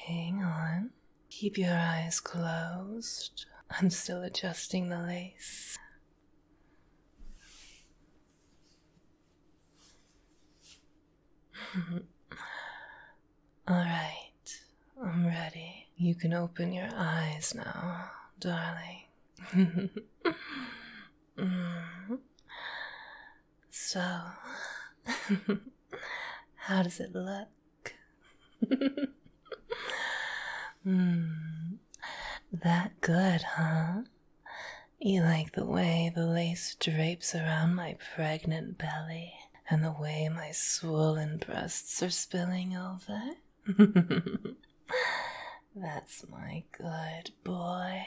Hang on. Keep your eyes closed. I'm still adjusting the lace. Alright, I'm ready. You can open your eyes now, darling. So, how does it look? That good, huh? You like the way the lace drapes around my pregnant belly and the way my swollen breasts are spilling over? That's my good boy.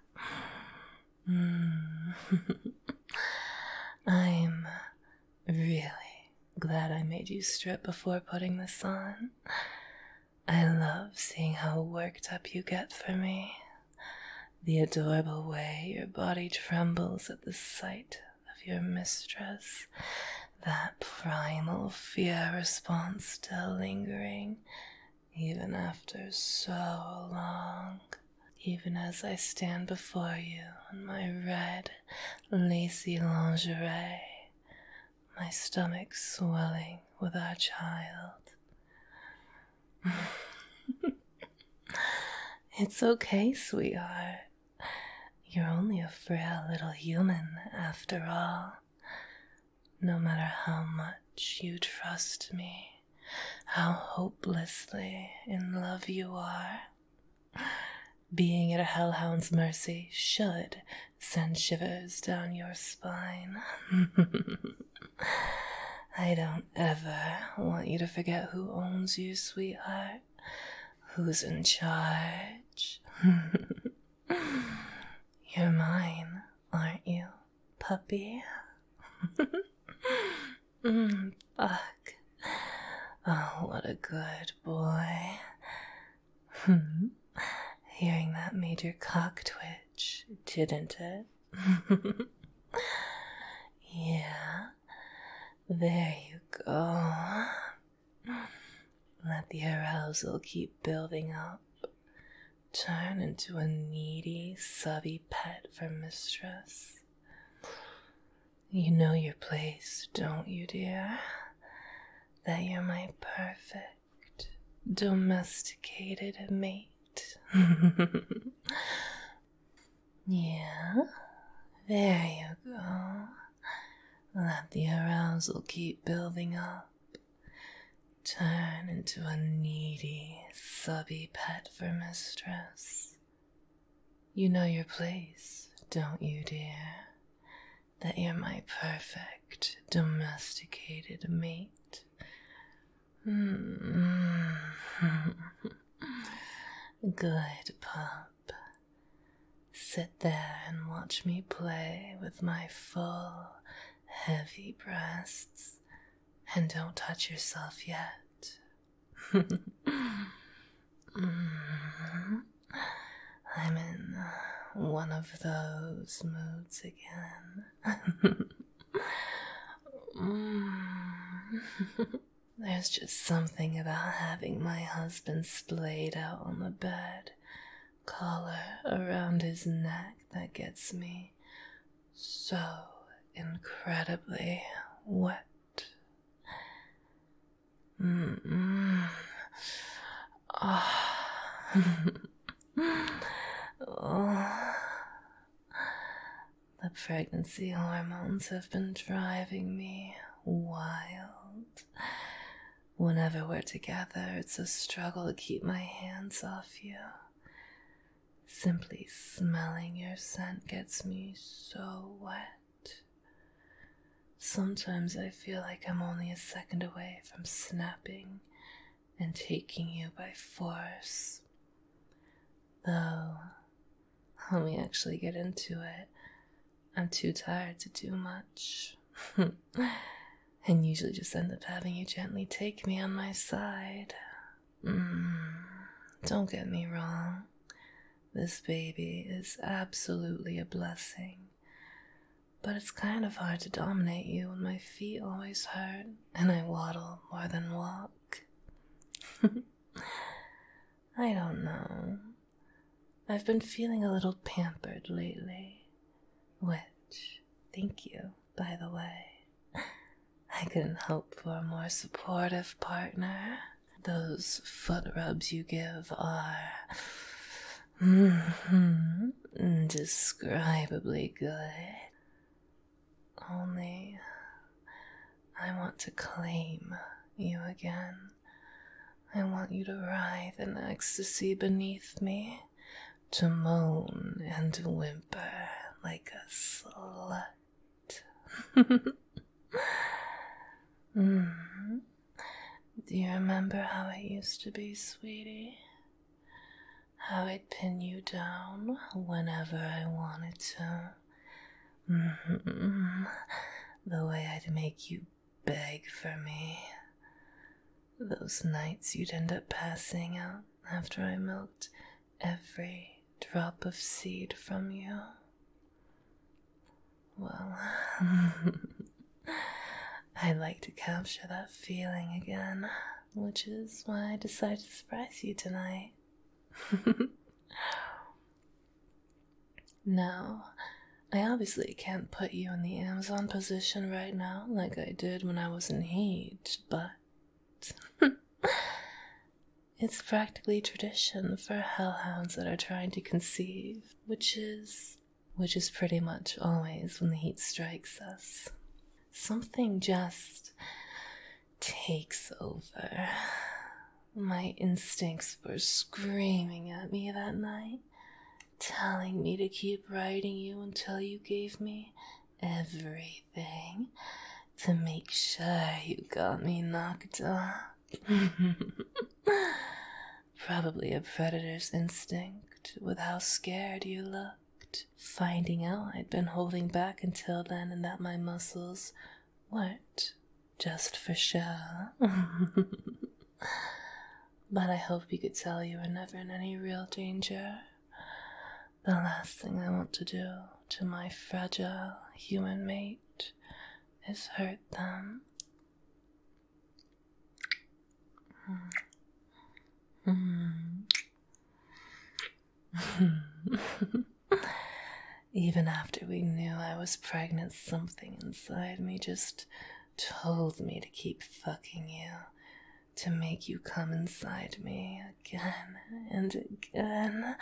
I'm really glad I made you strip before putting this on. I love seeing how worked up you get for me. The adorable way your body trembles at the sight of your mistress. That primal fear response still lingering, even after so long. Even as I stand before you in my red, lacy lingerie, my stomach swelling with our child. It's okay, sweetheart. You're only a frail little human after all. No matter how much you trust me, how hopelessly in love you are, being at a hellhound's mercy should send shivers down your spine. I don't ever want you to forget who owns you, sweetheart. Who's in charge? You're mine, aren't you, puppy? Fuck. Oh, what a good boy. Hearing that made your cock twitch, didn't it? Yeah, there you go. Let the arousal keep building up. Turn into a needy, subby pet for mistress. You know your place, don't you, dear? That you're my perfect, domesticated mate. Yeah, there you go. Let the arousal keep building up. Turn into a needy, subby pet for mistress. You know your place, don't you, dear? That you're my perfect, domesticated mate. Good pup. Sit there and watch me play with my full, heavy breasts. And don't touch yourself yet. I'm in one of those moods again. There's just something about having my husband splayed out on the bed, collar around his neck, that gets me so incredibly wet. The pregnancy hormones have been driving me wild. Whenever we're together, it's a struggle to keep my hands off you. Simply smelling your scent gets me so wet. Sometimes I feel like I'm only a second away from snapping and taking you by force. Though, when we actually get into it, I'm too tired to do much. And usually just end up having you gently take me on my side. Don't get me wrong. This baby is absolutely a blessing. But it's kind of hard to dominate you when my feet always hurt and I waddle more than walk. I don't know. I've been feeling a little pampered lately. Which, thank you, by the way. I couldn't hope for a more supportive partner. Those foot rubs you give are indescribably good. Only I want to claim you again. I want you to writhe in ecstasy beneath me, to moan and whimper like a slut. Do you remember how it used to be, sweetie? How I'd pin you down whenever I wanted to. The way I'd make you beg for me. Those nights you'd end up passing out after I milked every drop of seed from you. Well, I'd like to capture that feeling again, which is why I decided to surprise you tonight. Now, I obviously can't put you in the Amazon position right now like I did when I was in heat, but it's practically tradition for hellhounds that are trying to conceive, which is pretty much always when the heat strikes us. Something just takes over. My instincts were screaming at me that night, telling me to keep riding you until you gave me everything to make sure you got me knocked up. Probably a predator's instinct with how scared you looked, finding out I'd been holding back until then and that my muscles weren't just for show. But I hope you could tell you were never in any real danger. The last thing I want to do to my fragile human mate is hurt them. Even after we knew I was pregnant, something inside me just told me to keep fucking you, to make you come inside me again and again.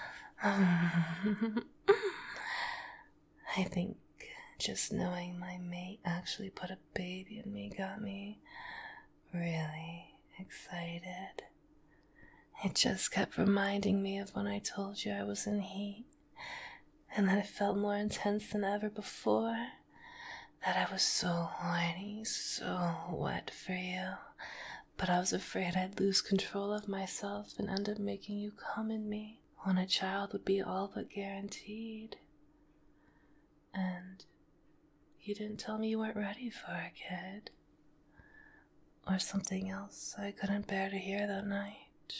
I think just knowing my mate actually put a baby in me got me really excited. It just kept reminding me of when I told you I was in heat, and that it felt more intense than ever before, that I was so horny, so wet for you, but I was afraid I'd lose control of myself and end up making you come in me when a child would be all but guaranteed. And you didn't tell me you weren't ready for a kid. Or something else I couldn't bear to hear that night.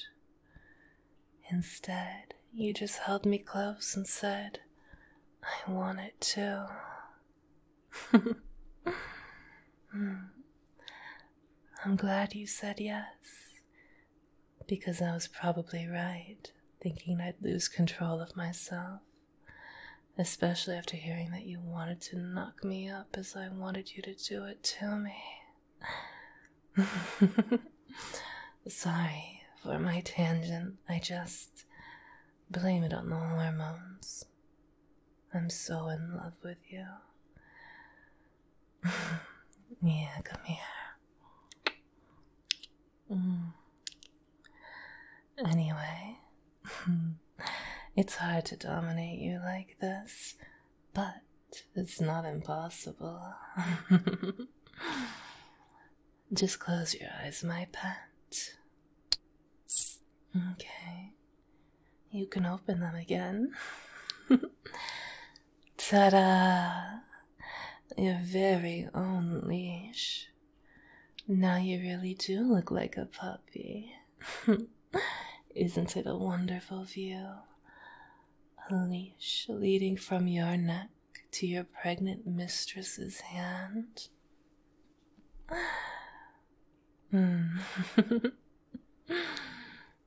Instead, you just held me close and said, I want it too. I'm glad you said yes, because I was probably right, thinking I'd lose control of myself, especially after hearing that you wanted to knock me up as I wanted you to do it to me. Sorry for my tangent. I just blame it on the hormones. I'm so in love with you. Yeah, come here. Anyway, it's hard to dominate you like this, but it's not impossible. Just close your eyes, my pet. Okay, you can open them again. Ta-da! Your very own leash. Now you really do look like a puppy. Isn't it a wonderful view? A leash leading from your neck to your pregnant mistress's hand.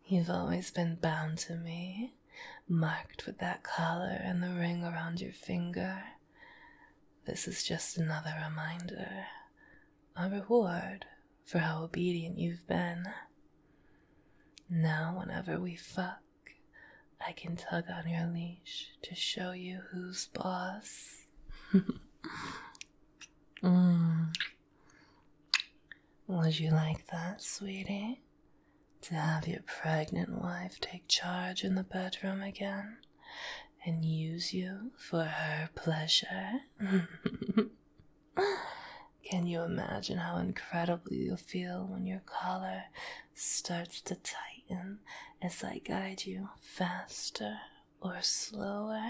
You've always been bound to me, marked with that collar and the ring around your finger. This is just another reminder, a reward for how obedient you've been. Now, whenever we fuck, I can tug on your leash to show you who's boss. Would you like that, sweetie? To have your pregnant wife take charge in the bedroom again and use you for her pleasure? Can you imagine how incredibly you'll feel when your collar starts to tighten as I guide you faster or slower?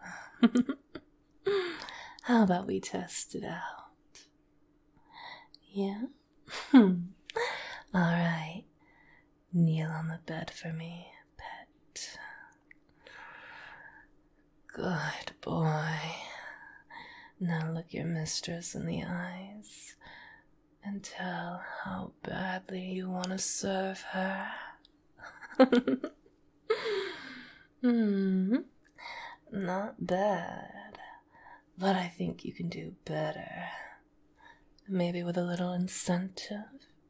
How about we test it out? Yeah? Alright. Kneel on the bed for me, pet. Good boy. Now look your mistress in the eyes and tell how badly you want to serve her. Not bad, but I think you can do better. Maybe with a little incentive.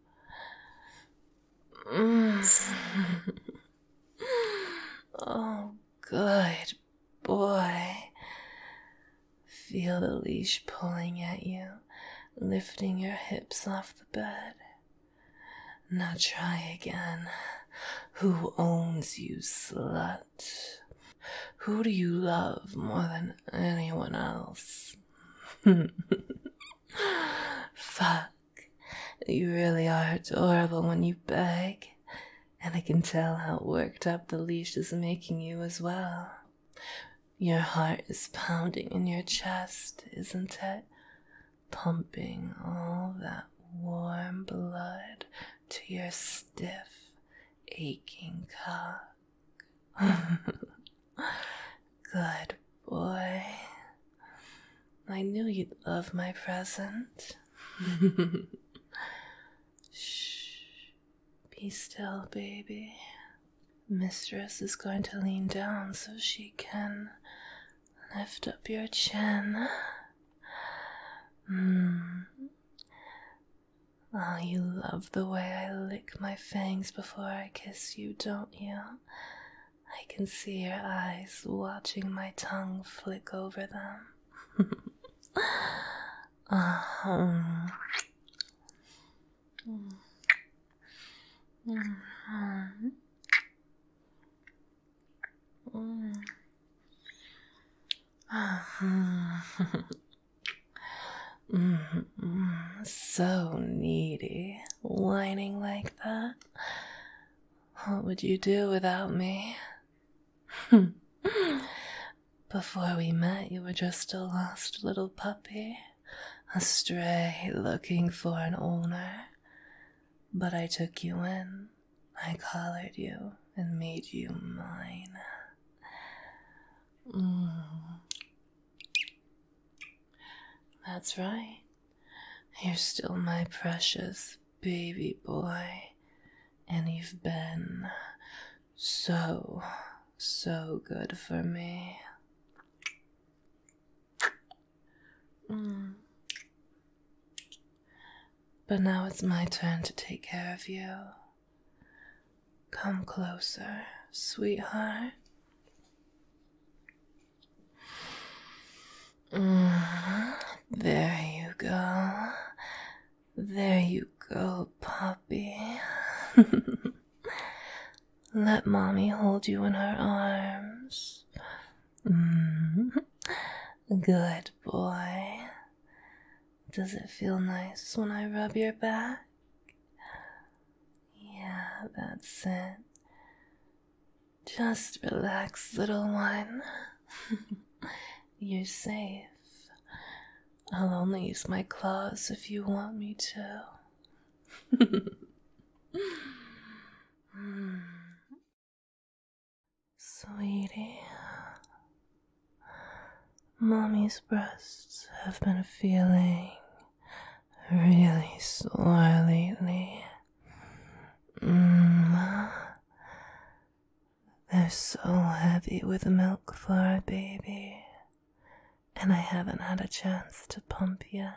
Oh, good boy. Feel the leash pulling at you, lifting your hips off the bed. Now try again. Who owns you, slut? Who do you love more than anyone else? Fuck. You really are adorable when you beg, and I can tell how worked up the leash is making you as well. Your heart is pounding in your chest, isn't it? Pumping all that warm blood to your stiff, aching cock. Good boy. I knew you'd love my present. Shh. Be still, baby. Mistress is going to lean down so she can lift up your chin. Oh, you love the way I lick my fangs before I kiss you, don't you? I can see your eyes watching my tongue flick over them. So needy, whining like that. What would you do without me? Before we met, you were just a lost little puppy, a stray looking for an owner. But I took you in, I collared you, and made you mine. That's right. You're still my precious baby boy, and you've been so good for me. But now it's my turn to take care of you. Come closer, sweetheart. There you go. There you go, puppy. Let mommy hold you in her arms. Good boy. Does it feel nice when I rub your back? Yeah, that's it. Just relax, little one. You're safe. I'll only use my claws if you want me to. Sweetie, Mommy's breasts have been feeling really sore lately. They're so heavy with milk for a baby, and I haven't had a chance to pump yet.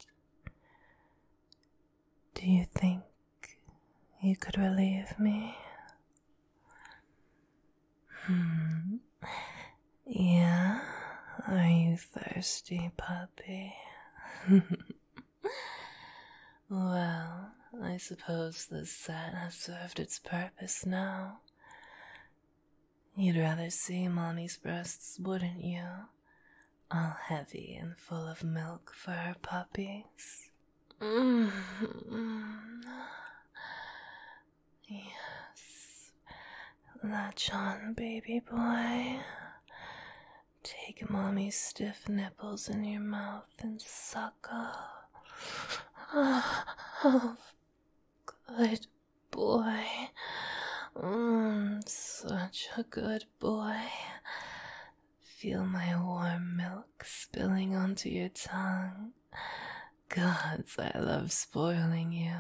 Do you think you could relieve me? Yeah? Are you thirsty, puppy? Well, I suppose this set has served its purpose now. You'd rather see Mommy's breasts, wouldn't you? All heavy and full of milk for her puppies. Yes. Latch on, baby boy. Take Mommy's stiff nipples in your mouth and suckle. Oh, good boy. Such a good boy. Feel my warm milk spilling onto your tongue. Gods, I love spoiling you.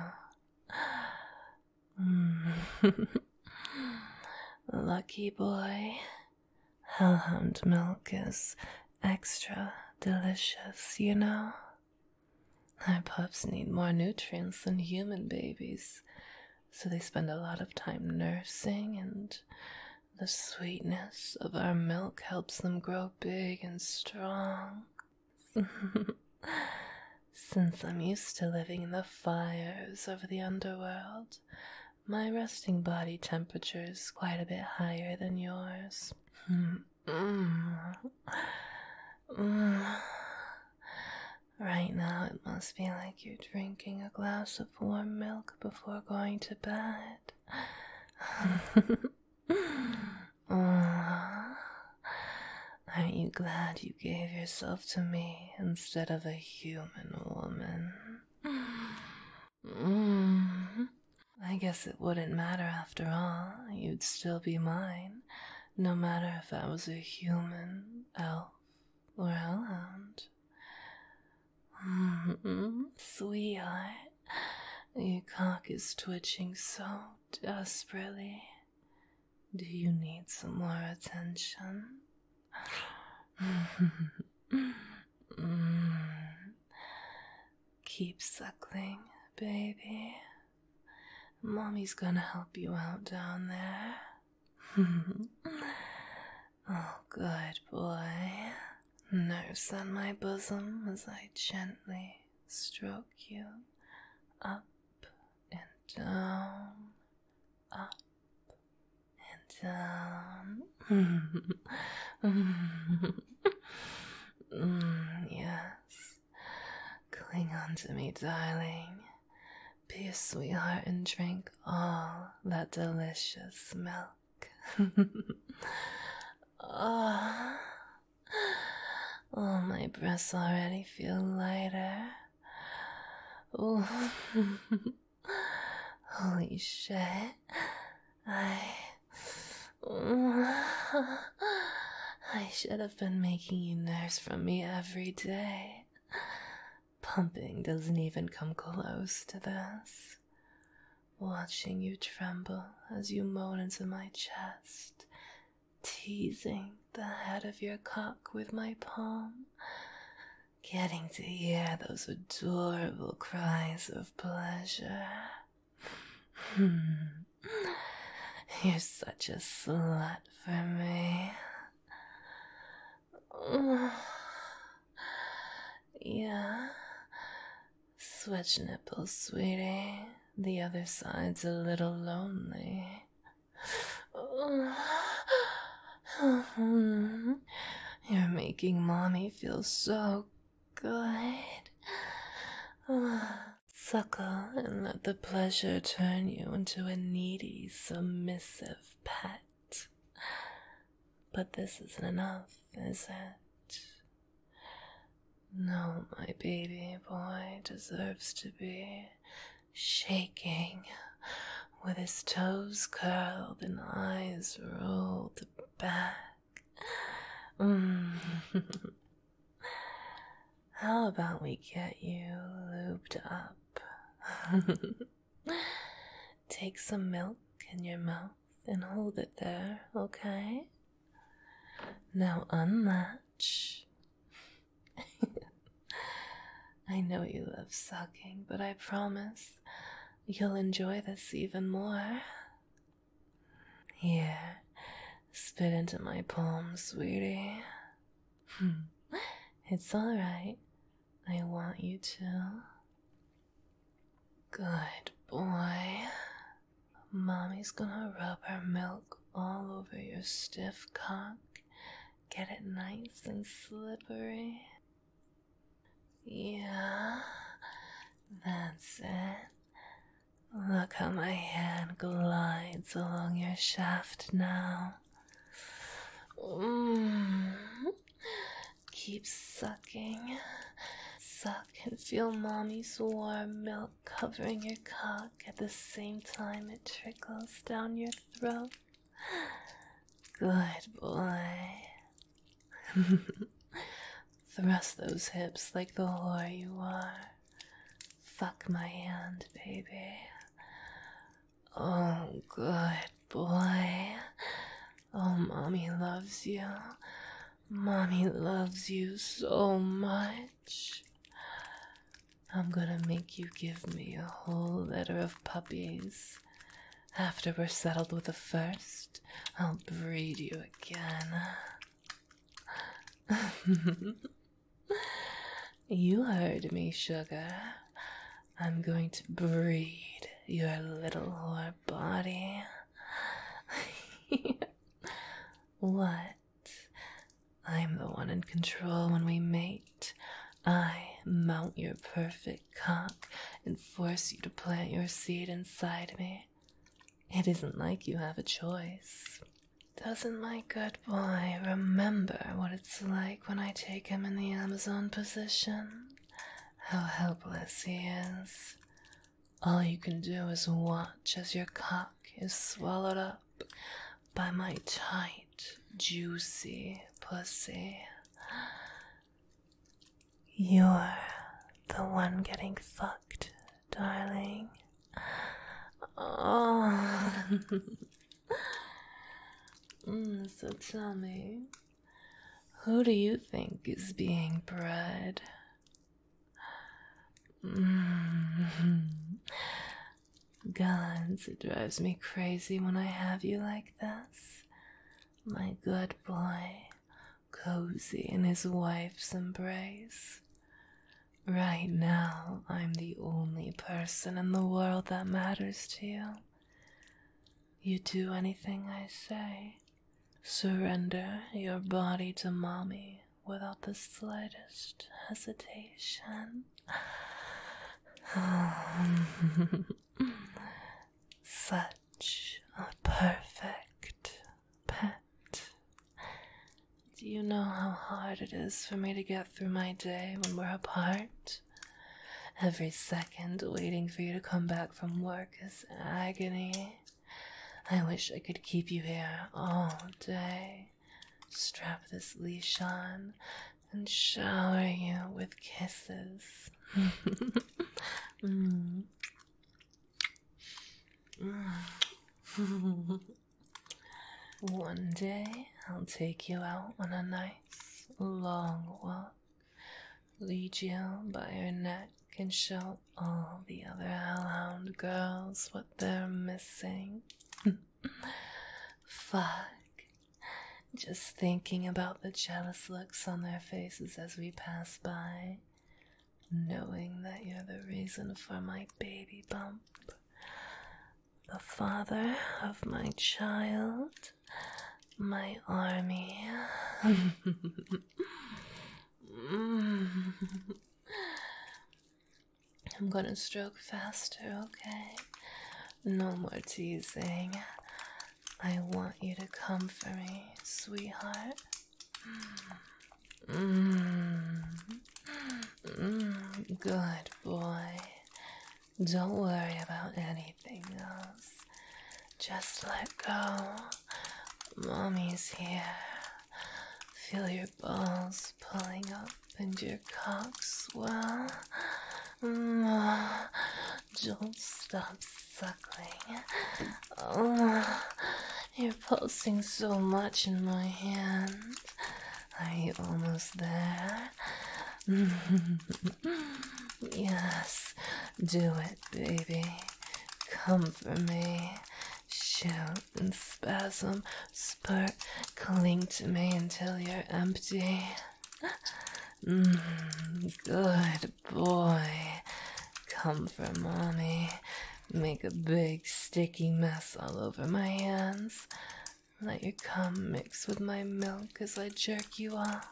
Lucky boy. Hellhound milk is extra delicious, you know. Our pups need more nutrients than human babies, so they spend a lot of time nursing, and the sweetness of our milk helps them grow big and strong. Since I'm used to living in the fires of the underworld, my resting body temperature is quite a bit higher than yours. Right now it must be like you're drinking a glass of warm milk before going to bed. Aren't you glad you gave yourself to me instead of a human woman? I guess it wouldn't matter after all. You'd still be mine, no matter if I was a human, elf, or hellhound. Sweetheart, your cock is twitching so desperately. Do you need some more attention? Keep suckling, baby. Mommy's gonna help you out down there. Oh, good boy. Nurse on my bosom as I gently stroke you up and down, up and down. Yes. Cling on to me, darling. Be a sweetheart and drink all that delicious milk. Oh, my breasts already feel lighter. Oh, holy shit. I should have been making you nurse from me every day. Pumping doesn't even come close to this. Watching you tremble as you moan into my chest, teasing the head of your cock with my palm, getting to hear those adorable cries of pleasure. You're such a slut for me. Yeah. Switch nipples, sweetie. The other side's a little lonely. You're making Mommy feel so good. Suckle and let the pleasure turn you into a needy, submissive pet. But this isn't enough, is it? No, my baby boy deserves to be shaking with his toes curled and eyes rolled back. How about we get you lubed up? Take some milk in your mouth and hold it there, okay? Now unlatch. I know you love sucking, but I promise you'll enjoy this even more. Here, spit into my palm, sweetie. It's alright. I want you to. Good boy. Mommy's gonna rub her milk all over your stiff cock. Get it nice and slippery. Yeah, that's it. Look how my hand glides along your shaft now. Keep sucking. Suck and feel mommy's warm milk covering your cock at the same time it trickles down your throat. Good boy. Thrust those hips like the whore you are. Fuck my hand, baby. Oh, good boy. Oh, mommy loves you. Mommy loves you so much. I'm gonna make you give me a whole litter of puppies. After we're settled with the first, I'll breed you again. You heard me, sugar. I'm going to breed your little whore body. What? I'm the one in control when we mate. I mount your perfect cock and force you to plant your seed inside me. It isn't like you have a choice. Doesn't my good boy remember what it's like when I take him in the Amazon position? How helpless he is. All you can do is watch as your cock is swallowed up by my tight, juicy pussy. You're the one getting fucked, darling. Oh. So tell me, who do you think is being bred? Gods, it drives me crazy when I have you like this. My good boy, cozy in his wife's embrace. Right now, I'm the only person in the world that matters to you. You do anything I say. Surrender your body to mommy without the slightest hesitation. Such a perfect pet. Do you know how hard it is for me to get through my day when we're apart? Every second waiting for you to come back from work is agony. I wish I could keep you here all day. Strap this leash on and shower you with kisses. One day I'll take you out on a nice long walk, lead you by your neck and show all the other hellhound girls what they're missing. Fuck. Just thinking about the jealous looks on their faces as we pass by, knowing that you're the reason for my baby bump, the father of my child, my army. I'm gonna stroke faster, okay? No more teasing. I want you to come for me, sweetheart. Good boy. Don't worry about anything else. Just let go. Mommy's here. Feel your balls pulling up and your cock swell. Don't stop suckling. Oh, you're pulsing so much in my hand. Are you almost there? Yes, do it, baby. Come for me. Shout and spasm, spurt, cling to me until you're empty. Good boy. Come for mommy. Make a big sticky mess all over my hands. Let your cum mix with my milk as I jerk you off.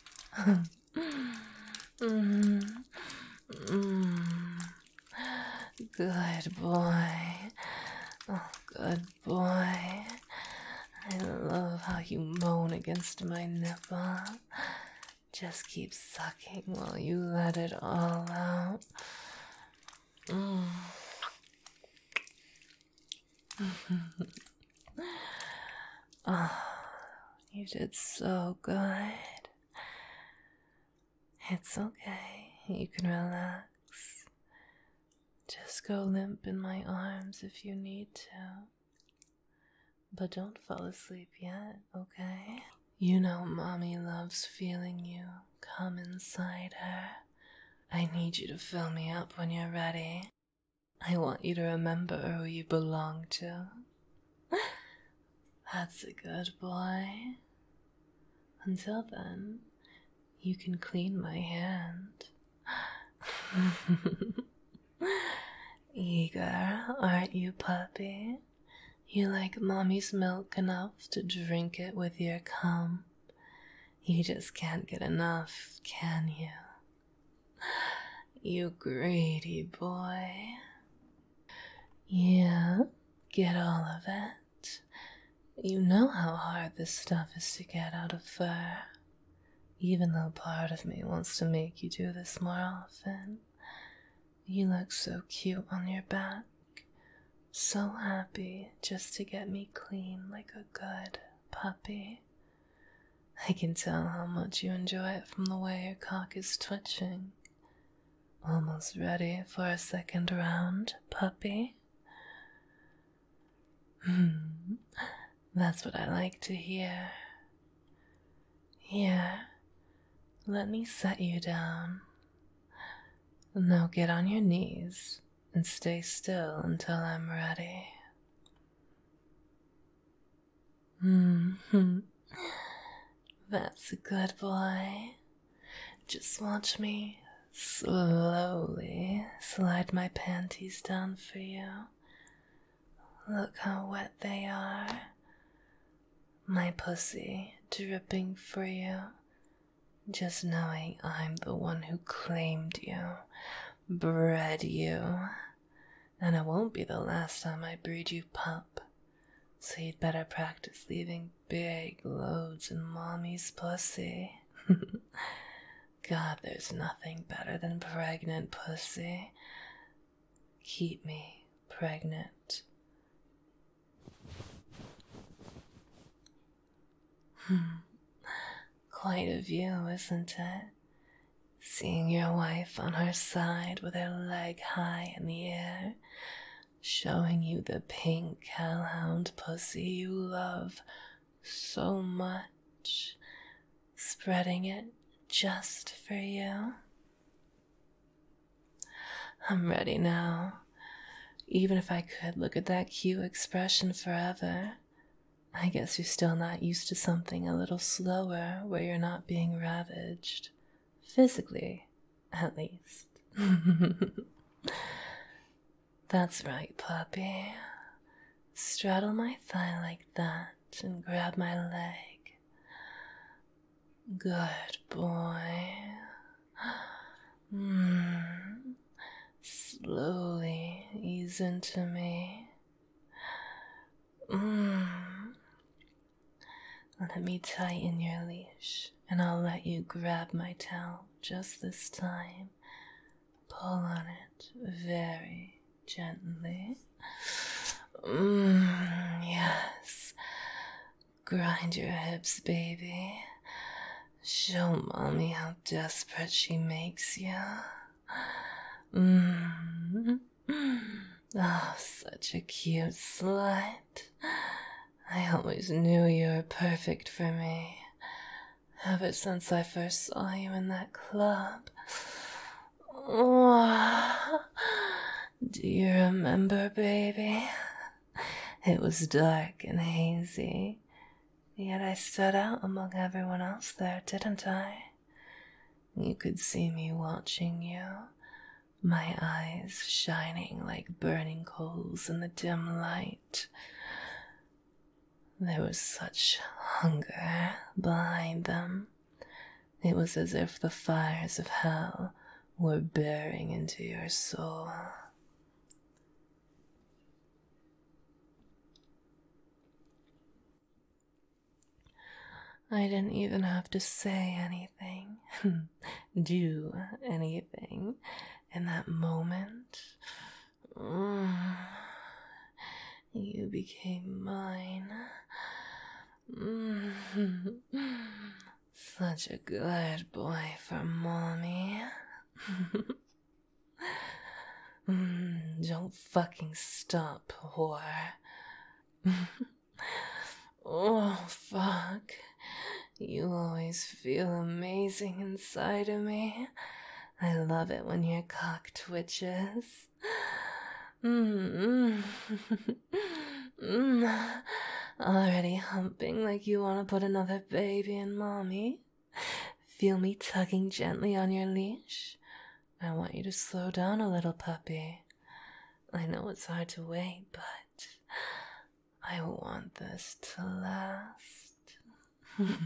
Good boy. Oh, good boy. I love how you moan against my nipple. Just keep sucking while you let it all out. Oh, you did so good. It's okay. You can relax. Just go limp in my arms if you need to. But don't fall asleep yet, okay? You know mommy loves feeling you come inside her. I need you to fill me up when you're ready. I want you to remember who you belong to. That's a good boy. Until then, you can clean my hand. Eager, aren't you, puppy? You like mommy's milk enough to drink it with your cum. You just can't get enough, can you? You greedy boy. Yeah, get all of it. You know how hard this stuff is to get out of fur. Even though part of me wants to make you do this more often. You look so cute on your back. So happy just to get me clean like a good puppy. I can tell how much you enjoy it from the way your cock is twitching. Almost ready for a second round, puppy? That's what I like to hear. Here, let me set you down. Now get on your knees and stay still until I'm ready. That's a good boy. Just watch me slowly slide my panties down for you. Look how wet they are. My pussy dripping for you. Just knowing I'm the one who claimed you, bred you. And it won't be the last time I breed you, pup. So you'd better practice leaving big loads in mommy's pussy. God, there's nothing better than pregnant pussy. Keep me pregnant. Quite a view, isn't it? Seeing your wife on her side with her leg high in the air, showing you the pink hellhound pussy you love so much, spreading it just for you. I'm ready now. Even if I could look at that cute expression forever, I guess you're still not used to something a little slower where you're not being ravaged. Physically, at least. That's right, puppy. Straddle my thigh like that and grab my leg. Good boy. Slowly ease into me. Let me tighten your leash, and I'll let you grab my towel just this time. Pull on it very gently. Yes. Grind your hips, baby. Show mommy how desperate she makes you. Oh, such a cute slut. I always knew you were perfect for me. Ever since I first saw you in that club. Oh, do you remember, baby? It was dark and hazy, yet I stood out among everyone else there, didn't I? You could see me watching you, my eyes shining like burning coals in the dim light. There was such hunger behind them. It was as if the fires of hell were bearing into your soul. I didn't even have to say anything, do anything in that moment. You became mine. Such a good boy for mommy. Don't fucking stop, whore. Oh, fuck. You always feel amazing inside of me. I love it when your cock twitches. Already humping like you want to put another baby in mommy. Feel me tugging gently on your leash? I want you to slow down a little, puppy. I know it's hard to wait, but I want this to last.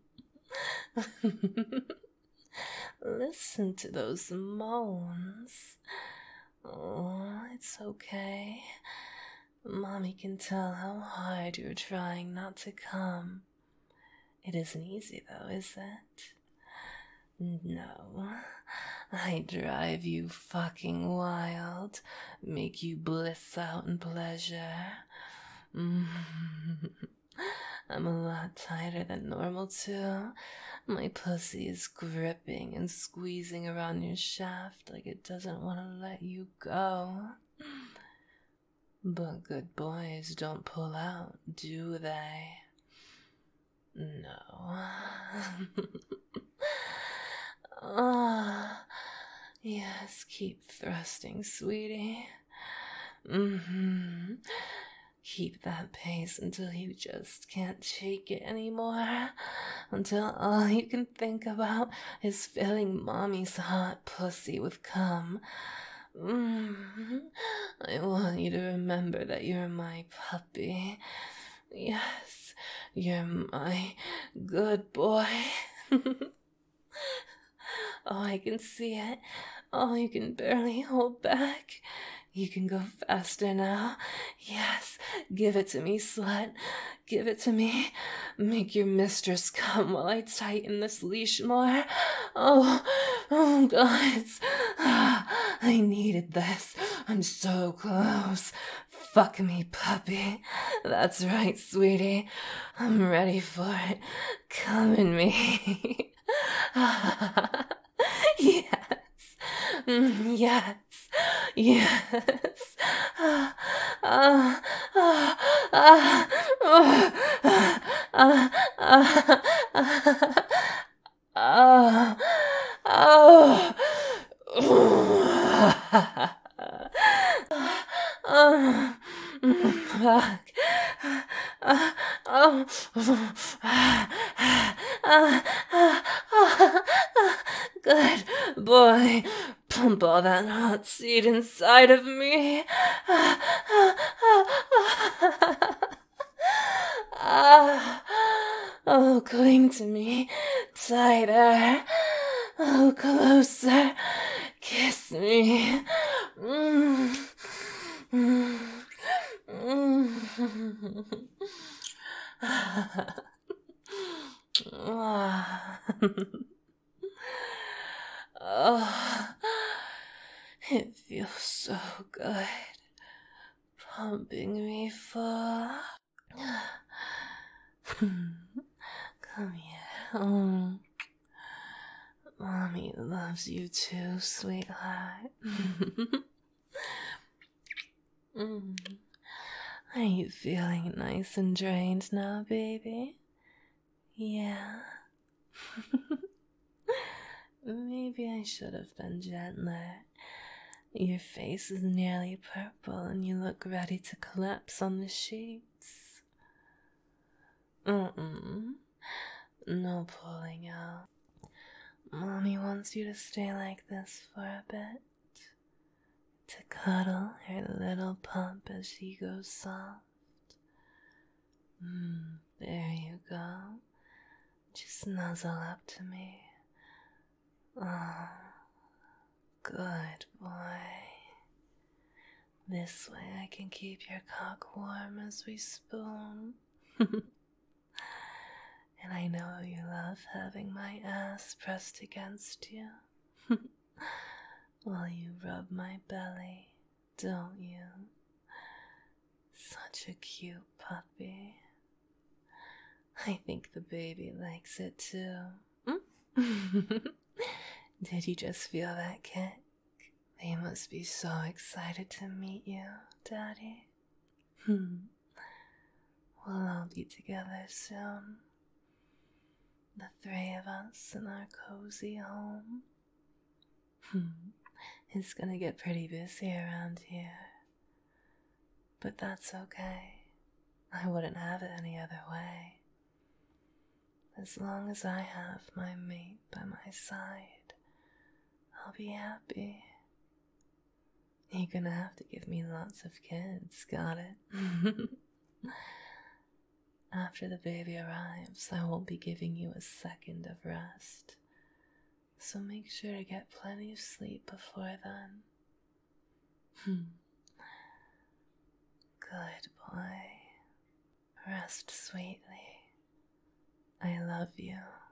Listen to those moans. Oh, it's okay. Mommy can tell how hard you're trying not to come. It isn't easy though, is it? No. I drive you fucking wild, make you bliss out in pleasure. I'm a lot tighter than normal too. My pussy is gripping and squeezing around your shaft like it doesn't want to let you go. But good boys don't pull out, do they? No. Yes, keep thrusting, sweetie. Keep that pace until you just can't take it anymore. Until all you can think about is filling mommy's hot pussy with cum. I want you to remember that you're my puppy. Yes, you're my good boy. Oh, I can see it. Oh, you can barely hold back. You can go faster now. Yes, give it to me, slut. Give it to me. Make your mistress come while I tighten this leash more. Oh, God. I needed this. I'm so close. Fuck me, puppy. That's right, sweetie. I'm ready for it. Come in me. Yes. Yes. Yes. Fuck. Good boy. Pump all that hot seed inside of me. Oh, cling to me tighter. Oh, closer. Kiss me. Oh, it feels so good. Pumping me full. Come here. Mommy loves you too, sweetheart. Mm. Are you feeling nice and drained now, baby? Yeah. Maybe I should have been gentler. Your face is nearly purple and you look ready to collapse on the sheets. No pulling out. Mommy wants you to stay like this for a bit. To cuddle her little pump as she goes soft. There you go. Just nuzzle up to me. Oh, good boy. This way I can keep your cock warm as we spoon. And I know you love having my ass pressed against you while you rub my belly, don't you? Such a cute puppy. I think the baby likes it too. Did you just feel that kick? They must be so excited to meet you, Daddy. We'll all be together soon. The three of us in our cozy home. It's gonna get pretty busy around here. But that's okay. I wouldn't have it any other way. As long as I have my mate by my side, I'll be happy. You're gonna have to give me lots of kids, got it? After the baby arrives, I won't be giving you a second of rest. So make sure to get plenty of sleep before then. Good boy. Rest sweetly. I love you.